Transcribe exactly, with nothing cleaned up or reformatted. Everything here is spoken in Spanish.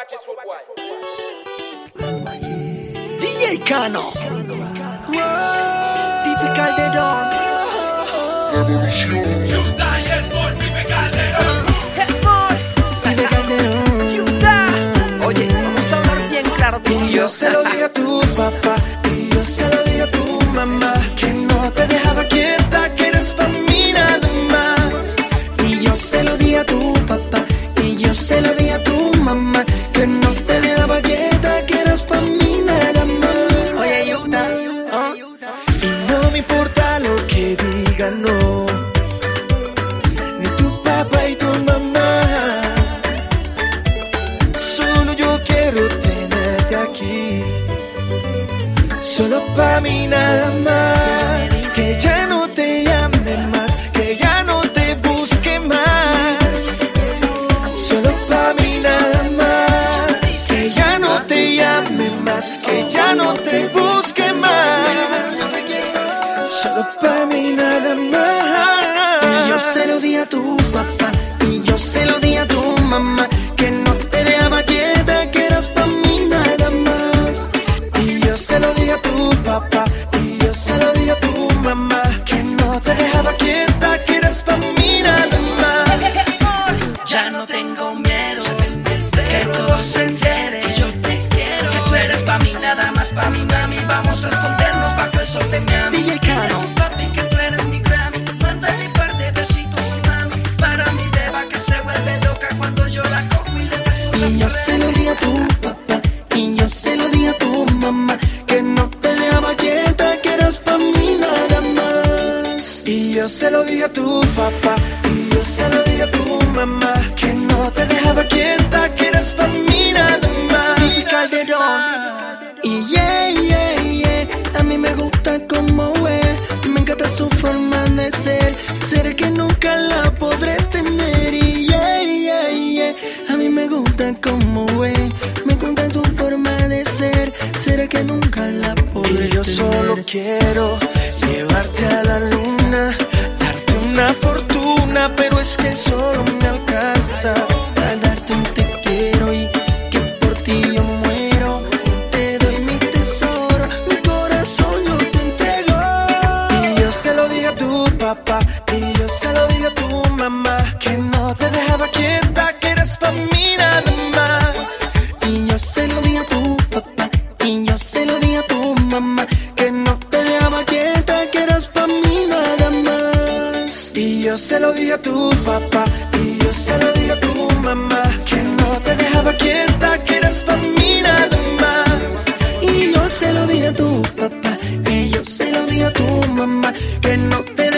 D J Cano, Pipe Calderón, Evolución. Utah y Small, Pipe Calderón. Pipe Calderón. Utah. Oye, vamos a hablar bien claro tú Y yo se lo dije a tu papá, y yo se lo dije a tu mamá, que no te dejaba quieta, que eres pa' mí nada más. Y yo se lo dije a tu papá, y yo se lo dije a tu mamá, que no te dejaba quieta, que eras pa' mí nada más. Oye, Utah, ¿ah? Y no me importa lo que digan, no, ni tu papá y tu mamá. Solo yo quiero tenerte aquí, solo pa' mí nada más. Que ya no te llame más, que ya no te busque más, solo pa' mí nada más. Que ya no te llame más, que ya no te busque más, solo pa' mí nada más. Y yo se lo di a tu papá, y yo se lo di a tu mamá, que no te dejaba quieta, que eras pa' mí nada más. Y yo se lo di a tu papá, y yo se lo di a tu mamá, que no te dejaba quieta, que eras pa' mí nada más. Ya no tengo miedo que todo se entere, que yo te quiero, que tú eres pa' mí, nada más pa' mí, mami. Vamos a escondernos bajo el sol de Miami. D J Cano. Papi, que tú eres mi Grammy. Manda mi par de besitos, mami, para mi beba que se vuelve loca cuando yo la cojo y le beso la Y yo se lo di a tu papá, y yo se lo di a tu mamá, que no te dejaba quieta, que eras pa' mí nada más. Y yo se lo di a tu papá, y yo se lo di a tu mamá, que no te dejaba quieta, que eras pa' mí nada más. Pipe Calderón. Y yeah, yeah, yeah, a mí me gusta como es, me encanta su forma de ser, será que nunca la podré tener. Y yeah, yeah, yeah, a mí me gusta como es, me encanta su forma de ser, será que nunca la podré tener. Y yo solo quiero llevarte a la luna, darte una fortuna, pero es que solo me alcanza a darte un te quiero y que por ti yo muero. Te doy mi tesoro, mi corazón yo te entrego. Y yo se lo digo a tu papá, y yo se lo digo a tu mamá, que no te dejaba quieta, que eres pa' mí nada más. Y yo se lo digo a tu papá, y yo se lo digo a tu mamá, que no te dejaba quieta, que eras pa' mí nada más. Y yo se lo digo a tu papá, y yo se lo digo a tu mamá, que no te dejaba quieta, que eras pa' mí nada más. Y yo se lo digo a tu papá, y yo se lo digo a tu mamá, que no te